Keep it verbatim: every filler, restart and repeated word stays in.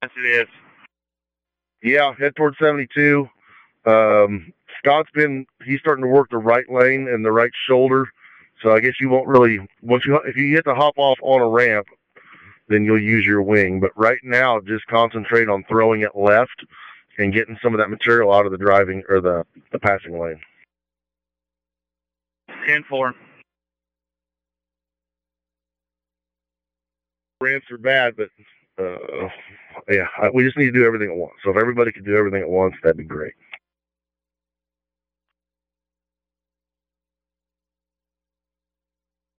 Yes, it is. Yeah, head towards seventy-two. Um, Scott's been, he's starting to work the right lane and the right shoulder. So I guess you won't really, once you, if you get to hop off on a ramp, then you'll use your wing. But right now, just concentrate on throwing it left and getting some of that material out of the driving or the, the passing lane. ten four. Ramps are bad, but uh, yeah, we just need to do everything at once. So if everybody could do everything at once, that'd be great.